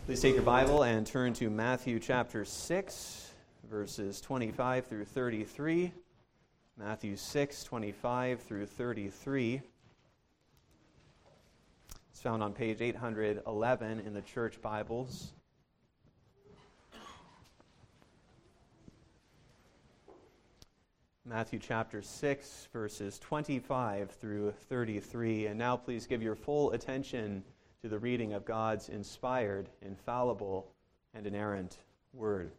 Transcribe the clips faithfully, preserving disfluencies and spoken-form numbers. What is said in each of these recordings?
Please take your Bible and turn to Matthew chapter six, verses twenty-five through thirty-three. Matthew six, twenty-five through thirty-three. It's found on page eight hundred eleven in the church Bibles. Matthew chapter six, verses twenty-five through thirty-three. And now please give your full attention to the reading of God's inspired, infallible, and inerrant Word.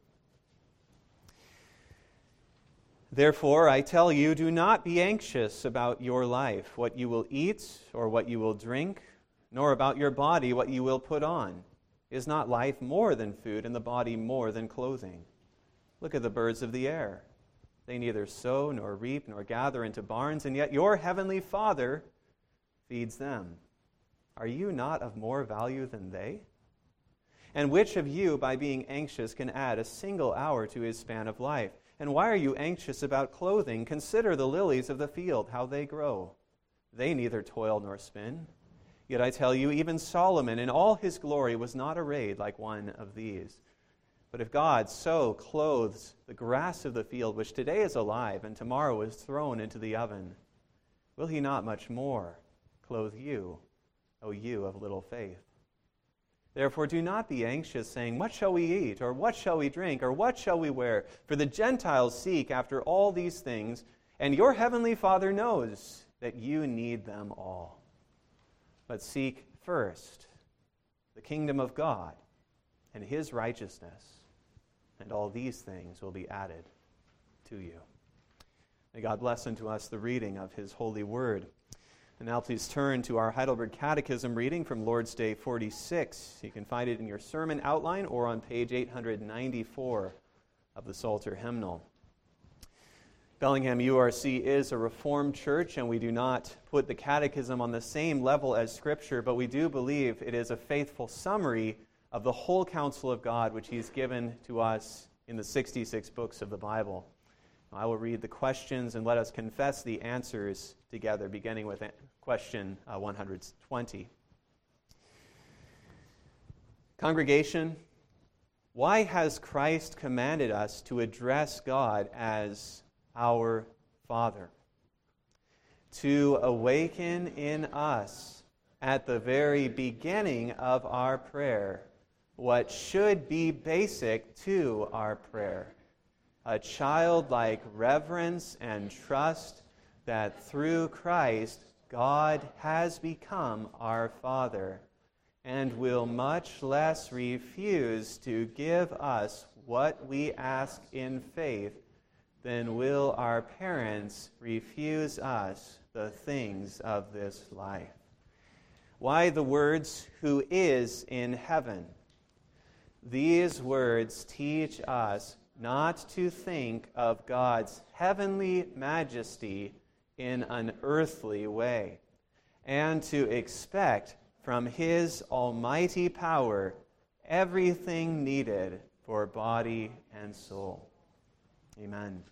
Therefore, I tell you, do not be anxious about your life, what you will eat or what you will drink, nor about your body, what you will put on. Is not life more than food, and the body more than clothing? Look at the birds of the air. They neither sow nor reap nor gather into barns, and yet your heavenly Father feeds them. Are you not of more value than they? And which of you, by being anxious, can add a single hour to his span of life? And why are you anxious about clothing? Consider the lilies of the field, how they grow. They neither toil nor spin. Yet I tell you, even Solomon in all his glory was not arrayed like one of these. But if God so clothes the grass of the field, which today is alive and tomorrow is thrown into the oven, will he not much more clothe you, O you of little faith? Therefore do not be anxious, saying, what shall we eat, or what shall we drink, or what shall we wear? For the Gentiles seek after all these things, and your heavenly Father knows that you need them all. But seek first the kingdom of God and his righteousness, and all these things will be added to you. May God bless unto us the reading of his holy word. And now please turn to our Heidelberg Catechism reading from Lord's Day forty-six. You can find it in your sermon outline or on page eight hundred ninety-four of the Psalter Hymnal. Bellingham U R C is a Reformed church, and we do not put the Catechism on the same level as Scripture, but we do believe it is a faithful summary of the whole counsel of God, which he's given to us in the sixty-six books of the Bible. I will read the questions and let us confess the answers together, beginning with question uh, one hundred twenty. Congregation, why has Christ commanded us to address God as our Father? To awaken in us at the very beginning of our prayer what should be basic to our prayer. A childlike reverence and trust that through Christ God has become our Father and will much less refuse to give us what we ask in faith than will our parents refuse us the things of this life. Why the words, who is in heaven? These words teach us not to think of God's heavenly majesty in an earthly way, and to expect from his almighty power everything needed for body and soul. Amen.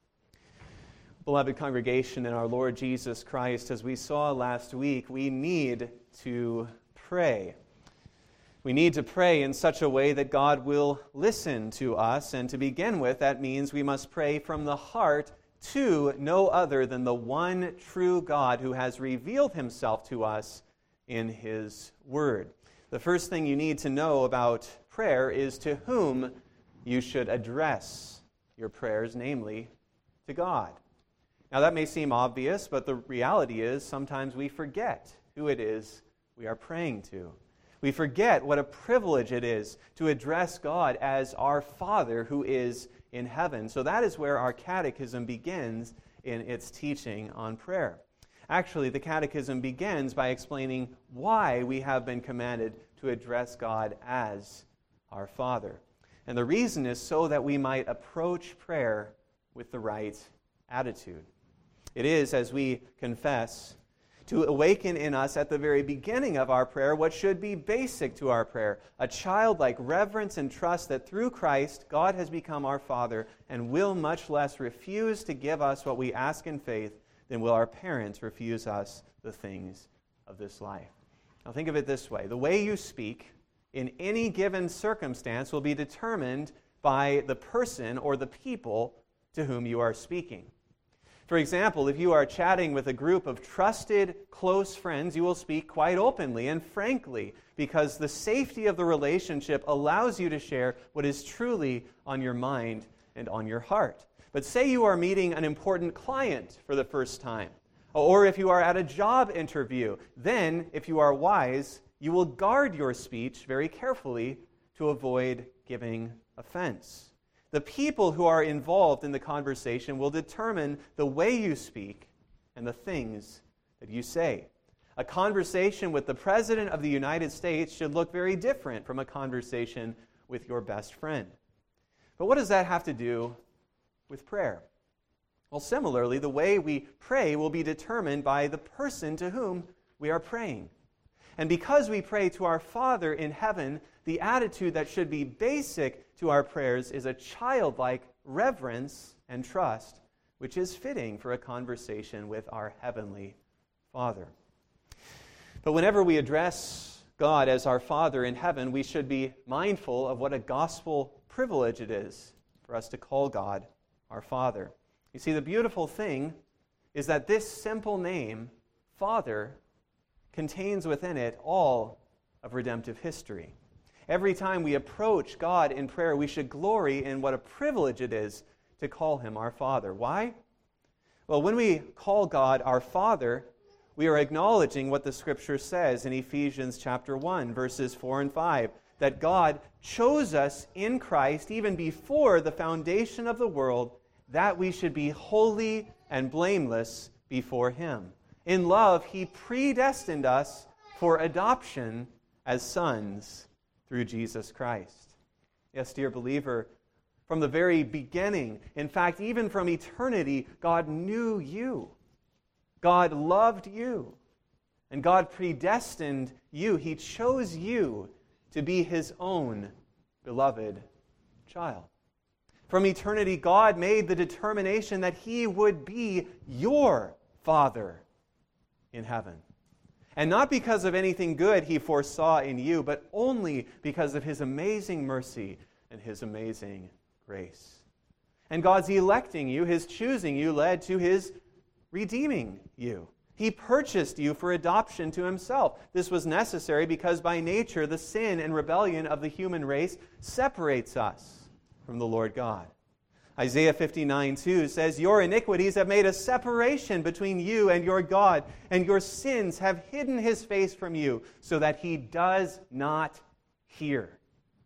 Beloved congregation in our Lord Jesus Christ, as we saw last week, we need to pray. We need to pray in such a way that God will listen to us, and to begin with, that means we must pray from the heart to no other than the one true God who has revealed himself to us in his Word. The first thing you need to know about prayer is to whom you should address your prayers, namely to God. Now that may seem obvious, but the reality is sometimes we forget who it is we are praying to. We forget what a privilege it is to address God as our Father who is in heaven. So that is where our catechism begins in its teaching on prayer. Actually, the catechism begins by explaining why we have been commanded to address God as our Father. And the reason is so that we might approach prayer with the right attitude. It is, as we confess, to awaken in us at the very beginning of our prayer what should be basic to our prayer, a childlike reverence and trust that through Christ, God has become our Father and will much less refuse to give us what we ask in faith than will our parents refuse us the things of this life. Now think of it this way. The way you speak in any given circumstance will be determined by the person or the people to whom you are speaking. For example, if you are chatting with a group of trusted, close friends, you will speak quite openly and frankly because the safety of the relationship allows you to share what is truly on your mind and on your heart. But say you are meeting an important client for the first time, or if you are at a job interview, then, if you are wise, you will guard your speech very carefully to avoid giving offense. The people who are involved in the conversation will determine the way you speak and the things that you say. A conversation with the President of the United States should look very different from a conversation with your best friend. But what does that have to do with prayer? Well, similarly, the way we pray will be determined by the person to whom we are praying. And because we pray to our Father in heaven, the attitude that should be basic to our prayers is a childlike reverence and trust, which is fitting for a conversation with our Heavenly Father. But whenever we address God as our Father in heaven, we should be mindful of what a gospel privilege it is for us to call God our Father. You see, the beautiful thing is that this simple name, Father, contains within it all of redemptive history. Every time we approach God in prayer, we should glory in what a privilege it is to call Him our Father. Why? Well, when we call God our Father, we are acknowledging what the Scripture says in Ephesians chapter one, verses four and five, that God chose us in Christ even before the foundation of the world, that we should be holy and blameless before Him. In love, He predestined us for adoption as sons through Jesus Christ. Yes, dear believer, from the very beginning, in fact, even from eternity, God knew you. God loved you. And God predestined you. He chose you to be His own beloved child. From eternity, God made the determination that He would be your Father in heaven. And not because of anything good He foresaw in you, but only because of His amazing mercy and His amazing grace. And God's electing you, His choosing you, led to His redeeming you. He purchased you for adoption to Himself. This was necessary because by nature the sin and rebellion of the human race separates us from the Lord God. Isaiah fifty-nine two says, "Your iniquities have made a separation between you and your God, and your sins have hidden His face from you, so that He does not hear."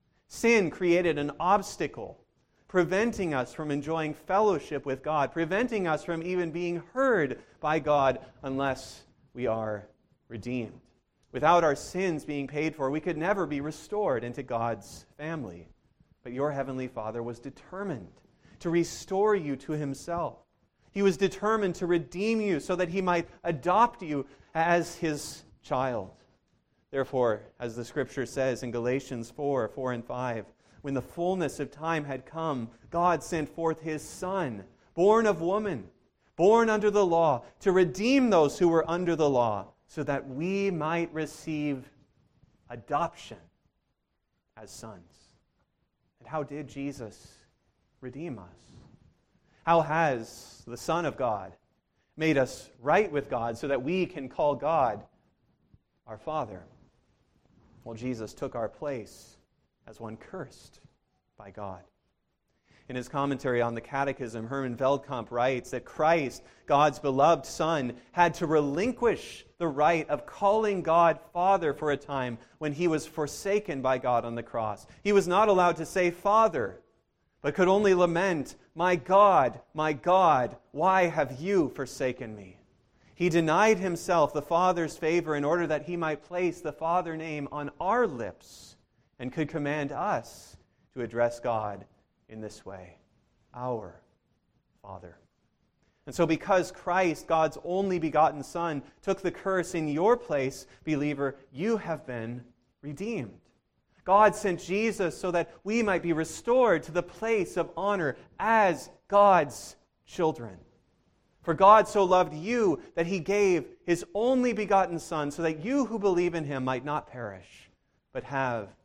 Sin created an obstacle, preventing us from enjoying fellowship with God, preventing us from even being heard by God unless we are redeemed. Without our sins being paid for, we could never be restored into God's family. But your Heavenly Father was determined to restore you to Himself. He was determined to redeem you so that He might adopt you as His child. Therefore, as the Scripture says in Galatians four, four and five, when the fullness of time had come, God sent forth His Son, born of woman, born under the law, to redeem those who were under the law, so that we might receive adoption as sons. And how did Jesus redeem us? How has the Son of God made us right with God so that we can call God our Father? Well, Jesus took our place as one cursed by God. In his commentary on the Catechism, Herman Veldkamp writes that Christ, God's beloved Son, had to relinquish the right of calling God Father for a time when He was forsaken by God on the cross. He was not allowed to say Father, but could only lament, "My God, my God, why have you forsaken me?" He denied Himself the Father's favor in order that He might place the Father name on our lips and could command us to address God in this way, our Father. And so because Christ, God's only begotten Son, took the curse in your place, believer, you have been redeemed. God sent Jesus so that we might be restored to the place of honor as God's children. For God so loved you that He gave His only begotten Son so that you who believe in Him might not perish, but have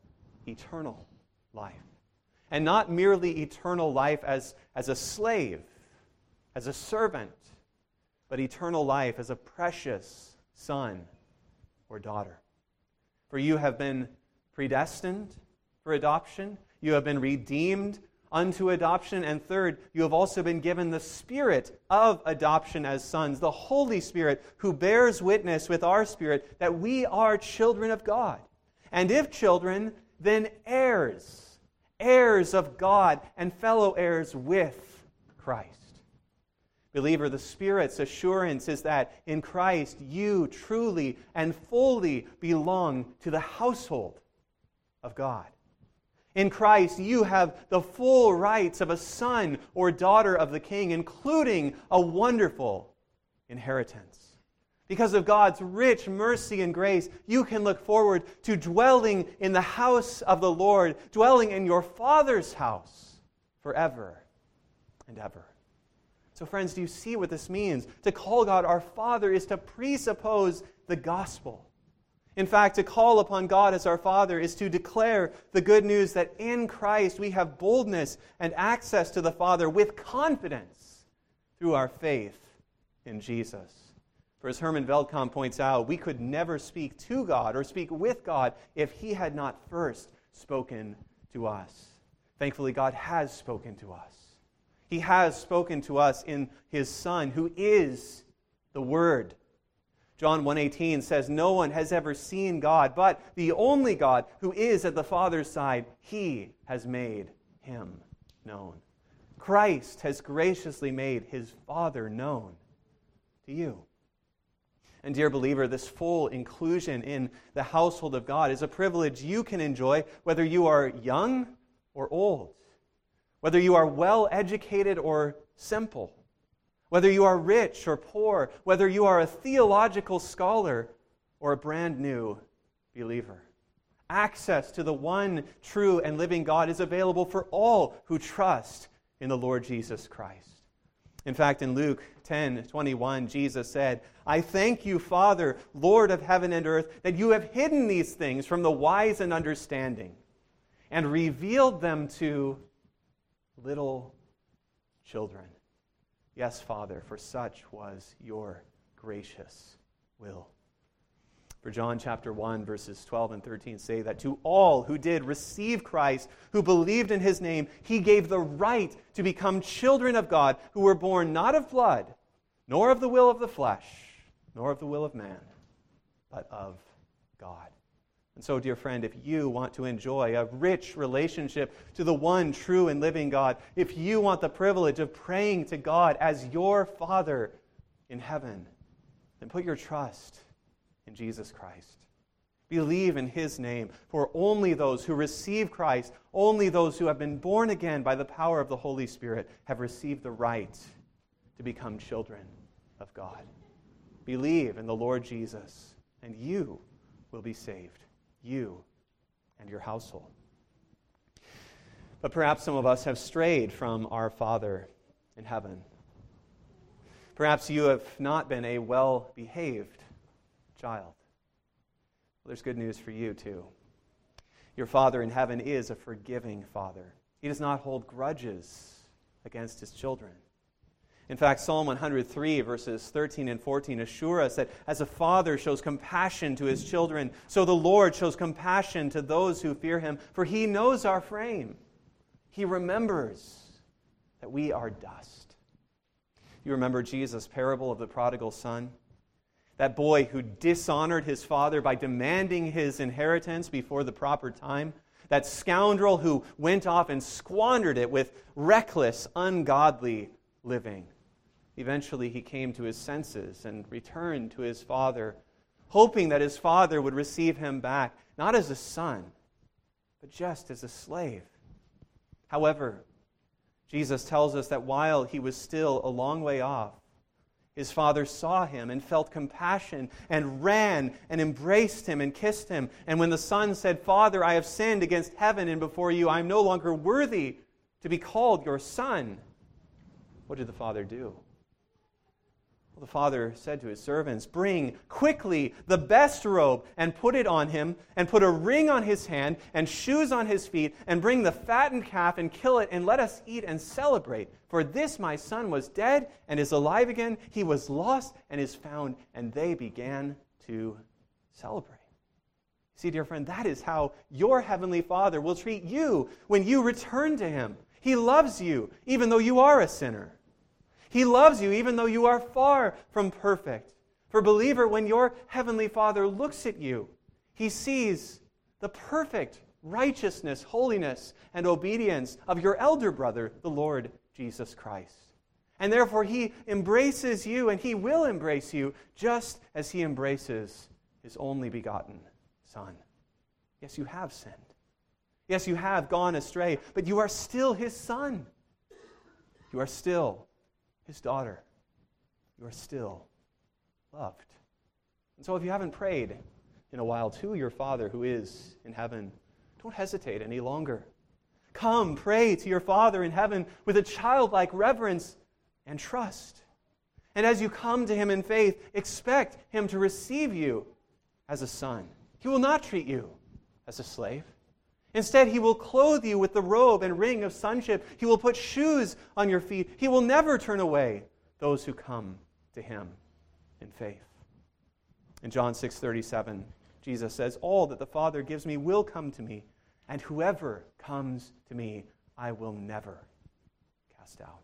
eternal life. And not merely eternal life as, as a slave, as a servant, but eternal life as a precious son or daughter. For you have been predestined for adoption. You have been redeemed unto adoption. And third, you have also been given the Spirit of adoption as sons, the Holy Spirit, who bears witness with our spirit that we are children of God. And if children, then heirs, heirs of God and fellow heirs with Christ. Believer, the Spirit's assurance is that in Christ you truly and fully belong to the household of God. In Christ you have the full rights of a son or daughter of the King, including a wonderful inheritance. Because of God's rich mercy and grace, you can look forward to dwelling in the house of the Lord, dwelling in your Father's house forever and ever. So friends, do you see what this means? To call God our Father is to presuppose the gospel. In fact, to call upon God as our Father is to declare the good news that in Christ we have boldness and access to the Father with confidence through our faith in Jesus. For as Herman Veldkamp points out, we could never speak to God or speak with God if He had not first spoken to us. Thankfully, God has spoken to us. He has spoken to us in His Son, who is the Word. John one eighteen says, "No one has ever seen God, but the only God who is at the Father's side, He has made Him known." Christ has graciously made His Father known to you. And dear believer, this full inclusion in the household of God is a privilege you can enjoy whether you are young or old, whether you are well-educated or simple, whether you are rich or poor, whether you are a theological scholar or a brand new believer. Access to the one true and living God is available for all who trust in the Lord Jesus Christ. In fact, in Luke ten twenty-one, Jesus said, "I thank you, Father, Lord of heaven and earth, that you have hidden these things from the wise and understanding and revealed them to little children. Yes, Father, for such was your gracious will." For John chapter one, verses twelve and thirteen say that to all who did receive Christ, who believed in His name, He gave the right to become children of God, who were born not of blood, nor of the will of the flesh, nor of the will of man, but of God. And so, dear friend, if you want to enjoy a rich relationship to the one true and living God, if you want the privilege of praying to God as your Father in heaven, then put your trust in Jesus Christ. Believe in His name, for only those who receive Christ, only those who have been born again by the power of the Holy Spirit, have received the right to become children of God. Believe in the Lord Jesus, and you will be saved. You and your household. But perhaps some of us have strayed from our Father in heaven. Perhaps you have not been a well-behaved child. Well, there's good news for you too. Your Father in heaven is a forgiving Father. He does not hold grudges against His children. In fact, Psalm one hundred three, verses thirteen and fourteen assure us that as a father shows compassion to his children, so the Lord shows compassion to those who fear Him, for He knows our frame. He remembers that we are dust. You remember Jesus' parable of the prodigal son? That boy who dishonored his father by demanding his inheritance before the proper time? That scoundrel who went off and squandered it with reckless, ungodly living. Eventually he came to his senses and returned to his father, hoping that his father would receive him back, not as a son, but just as a slave. However, Jesus tells us that while he was still a long way off, his father saw him and felt compassion and ran and embraced him and kissed him. And when the son said, "Father, I have sinned against heaven and before you. I am no longer worthy to be called your son," what did the father do? Well, the father said to his servants, "Bring quickly the best robe and put it on him, and put a ring on his hand and shoes on his feet, and bring the fattened calf and kill it, and let us eat and celebrate. For this my son was dead and is alive again. He was lost and is found." And they began to celebrate. See, dear friend, that is how your heavenly Father will treat you when you return to him. He loves you even though you are a sinner. He loves you even though you are far from perfect. For believer, when your heavenly Father looks at you, he sees the perfect righteousness, holiness, and obedience of your elder brother, the Lord Jesus Christ. And therefore he embraces you, and he will embrace you just as he embraces his only begotten Son. Yes, you have sinned. Yes, you have gone astray, but you are still his son. You are still his daughter. You are still loved. And so if you haven't prayed in a while to your Father who is in heaven, don't hesitate any longer. Come, pray to your Father in heaven with a childlike reverence and trust. And as you come to him in faith, expect him to receive you as a son. He will not treat you as a slave. Instead, he will clothe you with the robe and ring of sonship. He will put shoes on your feet. He will never turn away those who come to him in faith. In John six thirty-seven, Jesus says, "All that the Father gives me will come to me, and whoever comes to me, I will never cast out."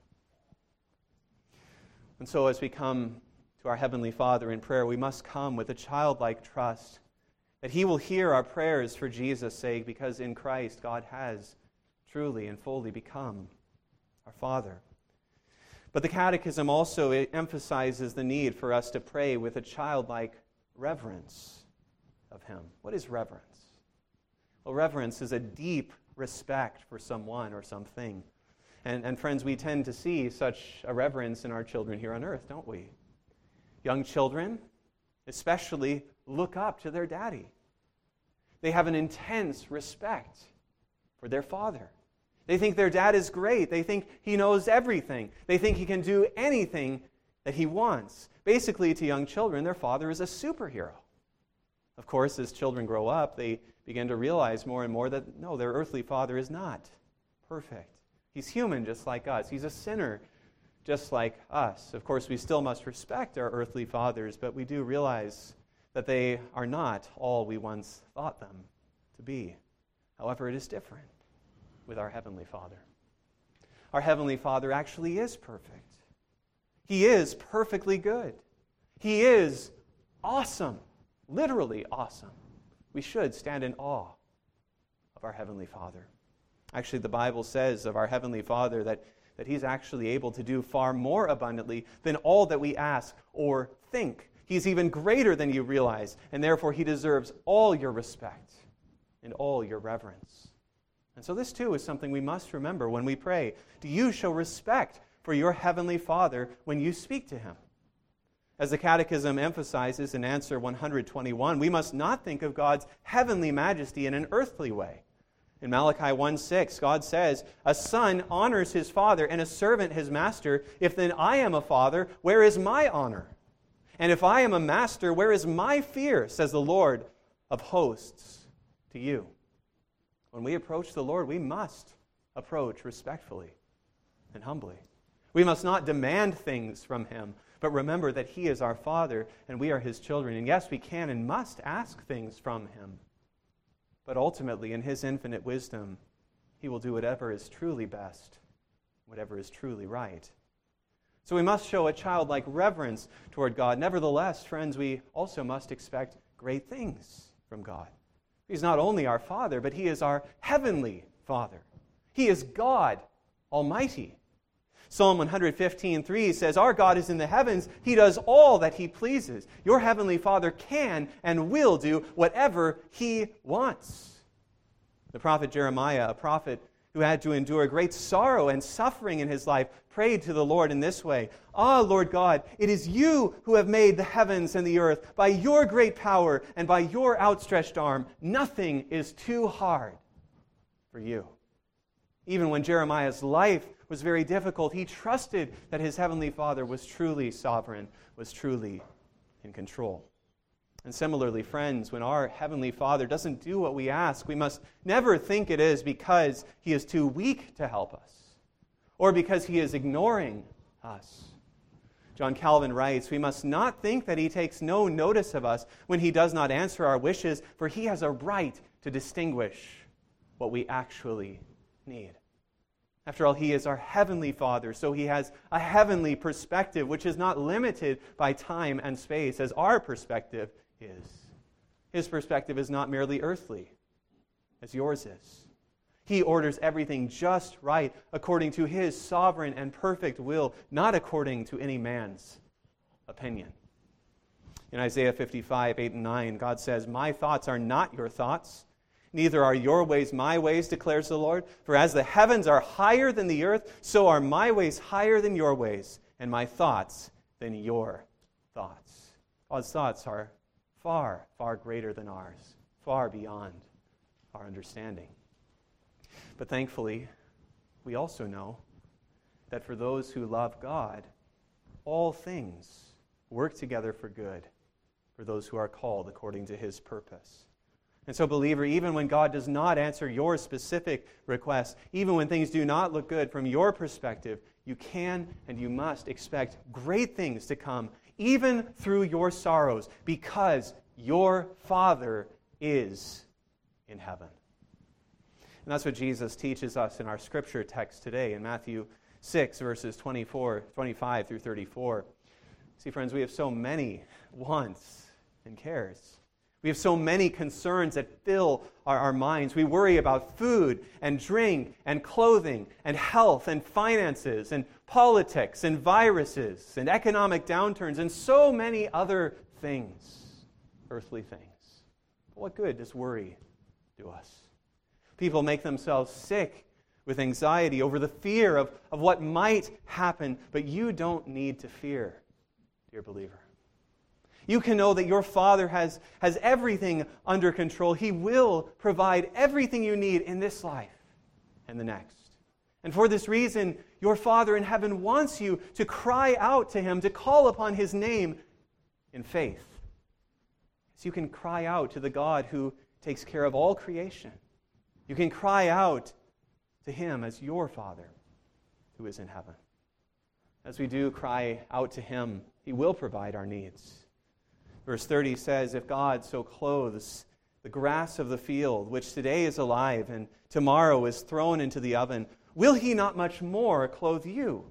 And so as we come to our Heavenly Father in prayer, we must come with a childlike trust that he will hear our prayers for Jesus' sake, because in Christ God has truly and fully become our Father. But the Catechism also emphasizes the need for us to pray with a childlike reverence of him. What is reverence? Well, reverence is a deep respect for someone or something. And, and friends, we tend to see such a reverence in our children here on earth, don't we? Young children especially look up to their daddy. They have an intense respect for their father. They think their dad is great. They think he knows everything. They think he can do anything that he wants. Basically, to young children, their father is a superhero. Of course, as children grow up, they begin to realize more and more that, no, their earthly father is not perfect. He's human just like us. He's a sinner just like us. Of course, we still must respect our earthly fathers, but we do realize that they are not all we once thought them to be. However, it is different with our Heavenly Father. Our Heavenly Father actually is perfect. He is perfectly good. He is awesome, literally awesome. We should stand in awe of our Heavenly Father. Actually, the Bible says of our Heavenly Father that, that He's actually able to do far more abundantly than all that we ask or think. He's even greater than you realize, and therefore He deserves all your respect and all your reverence. And so this too is something we must remember when we pray. Do you show respect for your Heavenly Father when you speak to Him? As the Catechism emphasizes in answer one hundred twenty-one, we must not think of God's heavenly majesty in an earthly way. In Malachi one six, God says, "A son honors his father and a servant his master. If then I am a father, where is my honor? And if I am a master, where is my fear, says the Lord of hosts to you." When we approach the Lord, we must approach respectfully and humbly. We must not demand things from Him, but remember that He is our Father and we are His children. And yes, we can and must ask things from Him. But ultimately, in His infinite wisdom, He will do whatever is truly best, whatever is truly right. So we must show a childlike reverence toward God. Nevertheless, friends, we also must expect great things from God. He's not only our Father, but He is our heavenly Father. He is God Almighty. Psalm one fifteen three says, "Our God is in the heavens. He does all that He pleases." Your Heavenly Father can and will do whatever He wants. The prophet Jeremiah, a prophet who had to endure great sorrow and suffering in his life, prayed to the Lord in this way, "Ah, Lord God, it is You who have made the heavens and the earth. By Your great power and by Your outstretched arm, nothing is too hard for You." Even when Jeremiah's life was very difficult, he trusted that his heavenly Father was truly sovereign, was truly in control. And similarly, friends, when our heavenly Father doesn't do what we ask, we must never think it is because he is too weak to help us or because he is ignoring us. John Calvin writes, "We must not think that he takes no notice of us when he does not answer our wishes, for he has a right to distinguish what we actually need." After all, he is our heavenly Father, so he has a heavenly perspective which is not limited by time and space as our perspective is. His perspective is not merely earthly, as yours is. He orders everything just right according to his sovereign and perfect will, not according to any man's opinion. In Isaiah fifty-five, eight and nine, God says, "My thoughts are not your thoughts, neither are your ways my ways, declares the Lord. For as the heavens are higher than the earth, so are my ways higher than your ways, and my thoughts than your thoughts." God's thoughts are far, far greater than ours, far beyond our understanding. But thankfully, we also know that for those who love God, all things work together for good, for those who are called according to his purpose. And so, believer, even when God does not answer your specific request, even when things do not look good from your perspective, you can and you must expect great things to come, even through your sorrows, because your Father is in heaven. And that's what Jesus teaches us in our scripture text today in Matthew six, verses twenty-four, twenty-five through thirty-four. See, friends, we have so many wants and cares. We have so many concerns that fill our, our minds. We worry about food and drink and clothing and health and finances and politics and viruses and economic downturns and so many other things, earthly things. But what good does worry do us? People make themselves sick with anxiety over the fear of, of what might happen, but you don't need to fear, dear believer. You can know that your Father has, has everything under control. He will provide everything you need in this life and the next. And for this reason, your Father in heaven wants you to cry out to him, to call upon his name in faith. So you can cry out to the God who takes care of all creation. You can cry out to him as your Father who is in heaven. As we do cry out to him, he will provide our needs. Verse thirty says, "If God so clothes the grass of the field, which today is alive and tomorrow is thrown into the oven, will he not much more clothe you,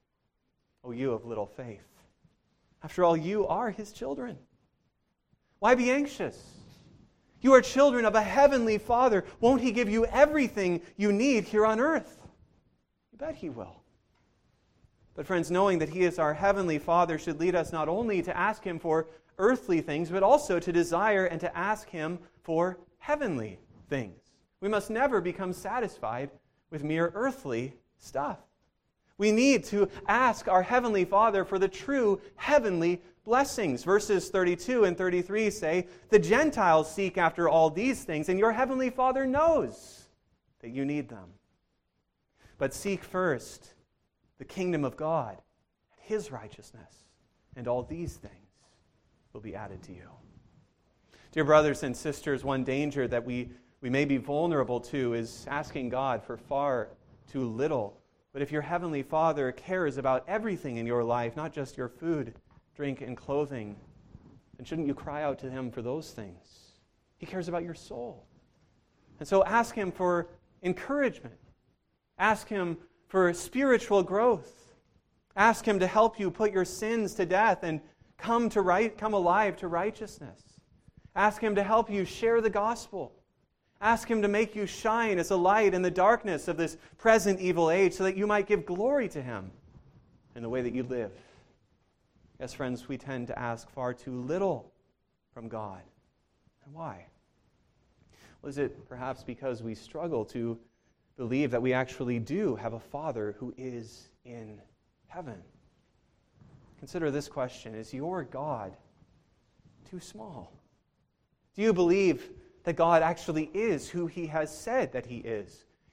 O you of little faith?" After all, you are his children. Why be anxious? You are children of a heavenly Father. Won't he give you everything you need here on earth? You bet he will. But friends, knowing that he is our heavenly Father should lead us not only to ask him for earthly things, but also to desire and to ask him for heavenly things. We must never become satisfied with mere earthly stuff. We need to ask our heavenly Father for the true heavenly blessings. Verses thirty-two and thirty-three say, "The Gentiles seek after all these things, and your heavenly Father knows that you need them. But seek first the kingdom of God and his righteousness, and all these things will be added to you." Dear brothers and sisters, one danger that we, we may be vulnerable to is asking God for far too little. But if your heavenly Father cares about everything in your life, not just your food, drink, and clothing, then shouldn't you cry out to him for those things? He cares about your soul. And so ask him for encouragement. Ask him for spiritual growth. Ask him to help you put your sins to death and come to right, come alive to righteousness. Ask him to help you share the gospel. Ask him to make you shine as a light in the darkness of this present evil age so that you might give glory to him in the way that you live. Yes, friends, we tend to ask far too little from God. And why? Well, is it perhaps because we struggle to believe that we actually do have a Father who is in heaven? Consider this question: is your God too small? Do you believe that God actually is who he has said that he is?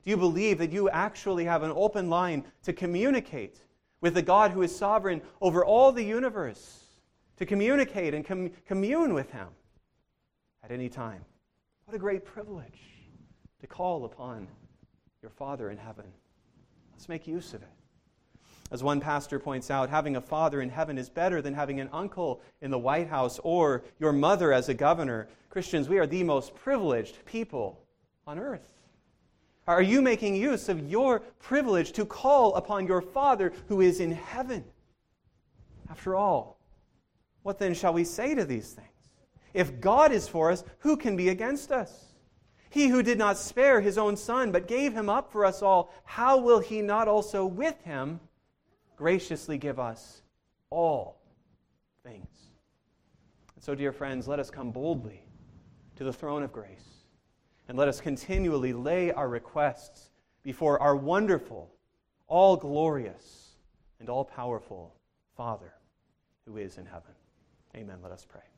Do you believe that you actually have an open line to communicate with the God who is sovereign over all the universe, to communicate and com- commune with Him at any time? What a great privilege to call upon your Father in heaven. Let's make use of it. As one pastor points out, having a father in heaven is better than having an uncle in the White House or your mother as a governor. Christians, we are the most privileged people on earth. Are you making use of your privilege to call upon your Father who is in heaven? After all, what then shall we say to these things? If God is for us, who can be against us? He who did not spare His own Son, but gave Him up for us all, how will He not also with Him graciously give us all things? And so, dear friends, let us come boldly to the throne of grace. And let us continually lay our requests before our wonderful, all-glorious, and all-powerful Father who is in heaven. Amen. Let us pray.